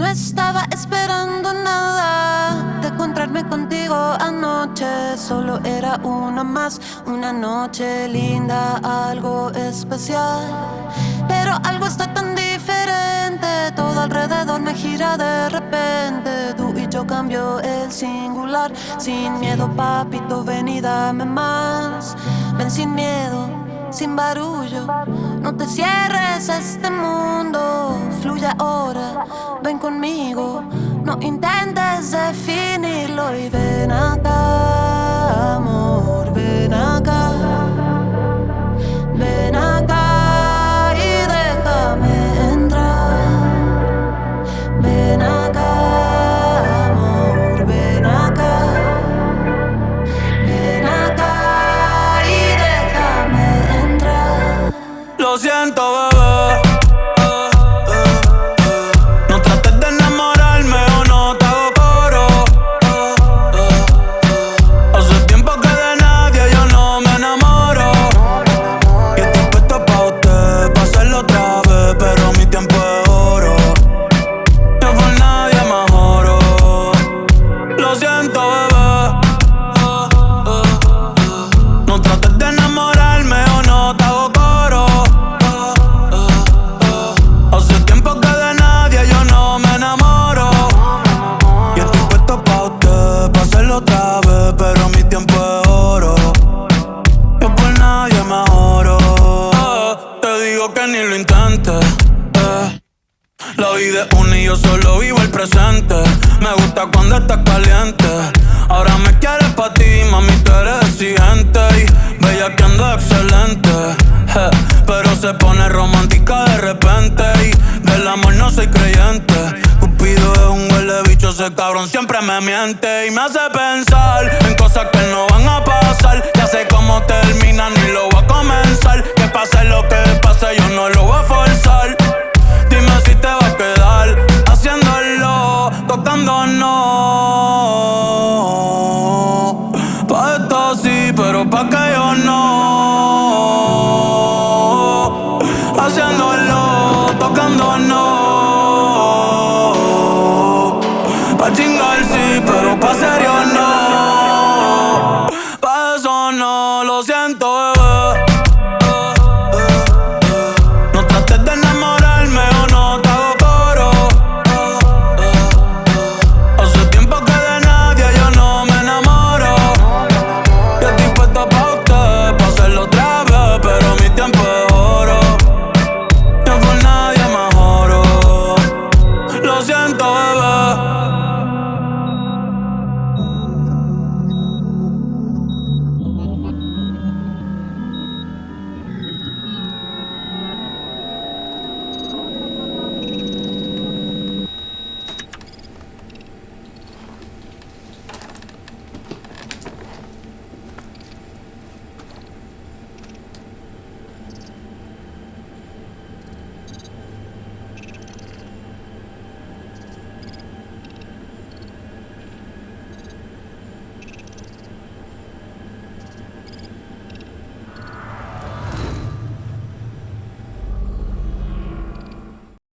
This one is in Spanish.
estaba esperando nada de encontrarme contigo anoche. Solo era una más, una noche linda, algo especial. Pero algo está tan diferente, todo alrededor me gira de repente. Tú y yo cambio el singular. Sin miedo, papito, ven y dame más. Ven sin miedo, sin barullo. No te cierres a este mundo, fluye ahora, ven conmigo. No intentes definirlo y ven acá, amor, ven acá. Ven acá y déjame entrar. Ven acá, amor, ven acá. Ven acá y déjame entrar. Lo siento, bebé. No trates de enamorarme o no te hago coro. Hace tiempo que de nadie yo no me enamoro. Y estoy puesto pa' usted, pa' hacerlo otra vez, pero mi tiempo es oro. Yo por nadie me joro. Lo siento, bebé. No trates de enamorarme o no te hago coro. Hace tiempo que de nadie yo no me enamoro. Y estoy puesto pa' usted, pa' hacerlo otra vez, pero mi tiempo es oro. Yo por nadie me joro. Te digo que ni lo intentes. La vida es una y yo solo vivo el presente. Me gusta cuando estás caliente. Ahora me quieres pa' ti, mami, tú eres exigente. Y bella que ando excelente. Pero se pone romántica de repente. Y del amor no soy creyente. Cupido es un huele bicho, ese cabrón siempre me miente. Y me hace pensar en cosas que no van a pasar. Ya sé cómo termina, ni lo voy a comenzar. Que pase lo que pase, yo no lo voy a forzar. Dime si te va a quedar haciéndolo, tocándonos. Pa' esto sí, pero pa' que yo no. Haciéndolo, tocándonos. Pa' chingar sí, pero pa' ser